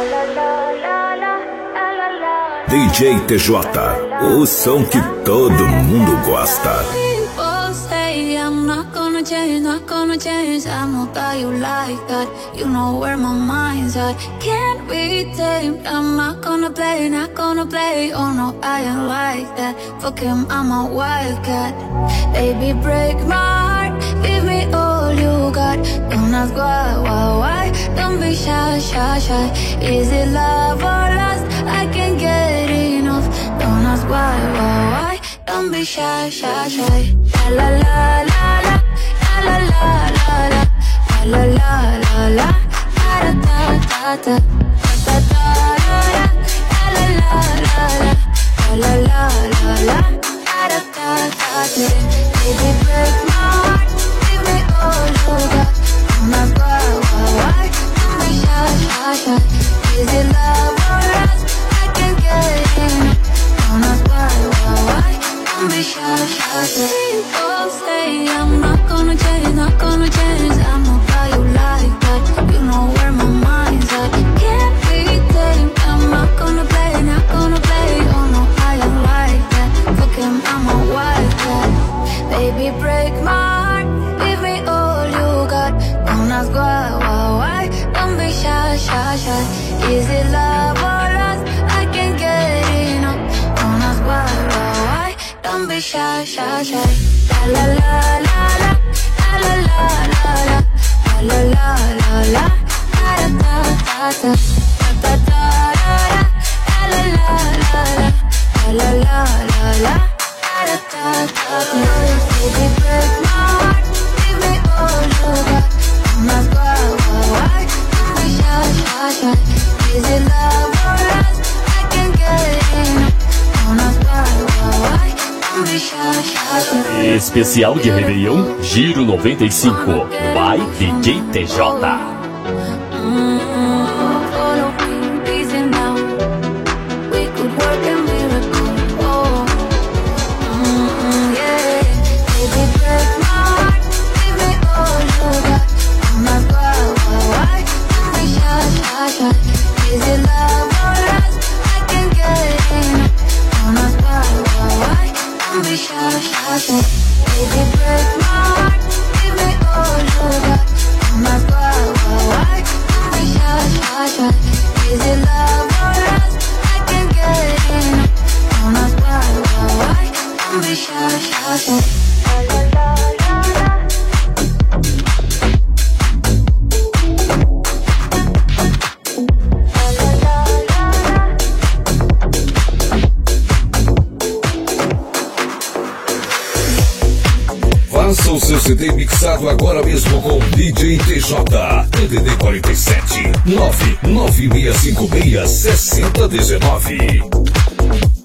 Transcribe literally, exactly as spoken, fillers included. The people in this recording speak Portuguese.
D J T J, o som que todo mundo gosta. People say I'm not gonna change, not gonna change. I know that you like that. You know where my mind's at. Can't be tamed. I'm not gonna play, not gonna play. Oh no, I ain't like that. Fuck him, I'm a wildcat. Baby, break my heart. Give me all you got. Don't ask why, why, why. Don't be shy, shy, shy. Is it love or lust? I can't get enough. Don't ask why, why, why. Don't be shy, shy, shy. La la la la la la la la la la la la la la da da da da da da da la la la la la la la la da da da da. Baby, break my heart, give me all you got. Don't ask why, why, why. Don't be shy, shy, shy. Is it love or lust? I can't get enough. Don't ask why, why, why. Don't be shy, shy, shy. People say I'm not gonna change, not gonna change. I know how you like that. You know where my mind's at. Can't be tamed. I'm not gonna play, not gonna play. Oh no, I don't like that. Fuck him, I'm a wildcat. Baby, break my heart. Give me all you got. Don't ask why, why, why. Don't be shy, shy, shy. Is it love or lust? I can't get enough. Don't ask why, why, why. Don't be shy, shy, shy. La la la la la la la la la la la la la da da da da da da da la la la la la la la la da da da da. Baby, break my heart, give me all you got. Don't ask why, why, why. Don't be shy, shy, shy. Is it love or lust? I can't get enough. Don't ask why, why, why. Don't be shy, shy, shy. Especial de Réveillon, Giro noventa e cinco, by D J T J. Is it love or lust? I can't get enough. Don't ask why, why, why. Don't be shy, shy, shy. Baby, break my heart. Give me all you got. Don't ask why, why, why. Don't be shy, shy, shy. Is it love or lust? I can't get enough. Don't ask why, why, why. Don't be shy, shy, shy. La la la la la. Faça o seu C D mixado agora mesmo com D J T J. D D D quarenta e sete, nove nove seis cinco seis, sessenta dezenove.